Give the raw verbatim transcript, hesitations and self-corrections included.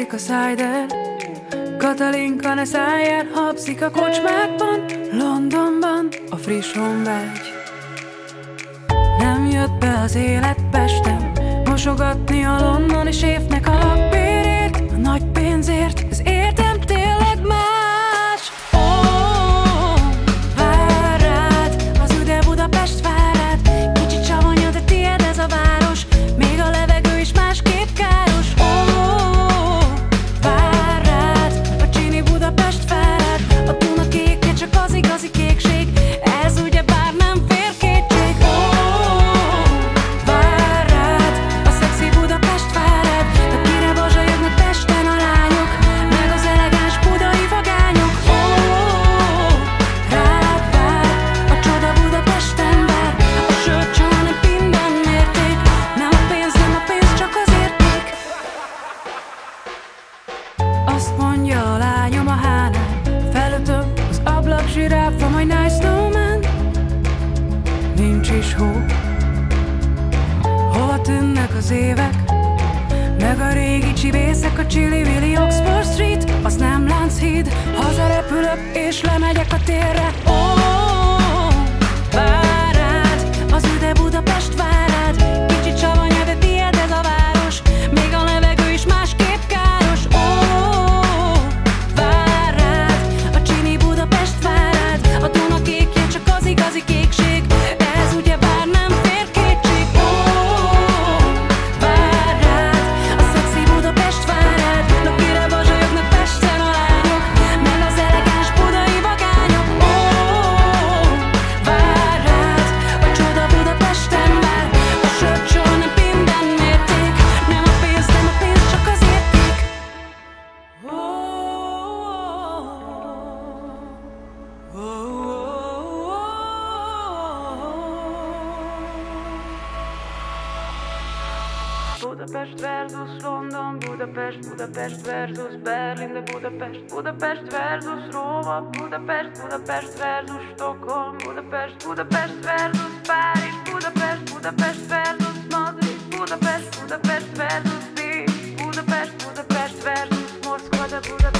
Erika Sider, Katalinka, ne szállj el, habzik a kocsmákban, Londonban a friss honvágy. Nem jött be az élet Pesten, mosogatni a londoni séfnek a lakbérért, a nagy pénzért, az értem tényleg más. Ó, vár rád, az üde Budapest vár rád, kicsit savanya, de tiéd ez a város, még a levegő is másképp káros. Ó, vár rád, a csini Budapest vár rád, a Duna kékje csak az igazi kékség, ez ugye bár nem fér kétség. Ó, vár rád, a szexi Budapest vár rád, de kire bazsajognak Pesten a lányok, meg az elegáns budai vagányok. Ó, rád vár, a csoda Budapesten vár, a sört csak nem minden mérték, nem a pénz, nem a pénz, csak az érték. Azt mondja a lányom a hánál, felütöm az ablak zsiráfra, majd nice snowman, nincs is hó. Hova tűnnek az évek, meg a régi csibészek, a Chili-Willy Oxford Street, az nem Lánchíd, hazarepülök és lemegyek a térre. Ó, vár rád, az üde Budapest vár rád, kicsit savanya, de tiéd ez a város, még a levegő is másképp káros. Ó, vár rád, a csini Budapest vár rád, a Duna kékje csak az igazi kékség, ez ugye bár nem fér kétség. Ó, vár rád, a szexi Budapest vár rád, napira bazsajognak Pesten a lányok, meg az elegáns budai vagányok. Ó, vár rád, a csoda Budapesten vár, a sört soha nem minden mérték, nem a pénz, nem a pénz, csak az érték. Ó, ó, ó, Budapest versus London, Budapest, Budapest versus Berlin, de Budapest, Budapest versus Róma, Budapest, Budapest versus Stockholm, Budapest, Budapest versus Párizs, Budapest, Budapest versus Madrid, Budapest, Budapest versus Bécs, Budapest, Budapest versus Moszkva, de Budapest.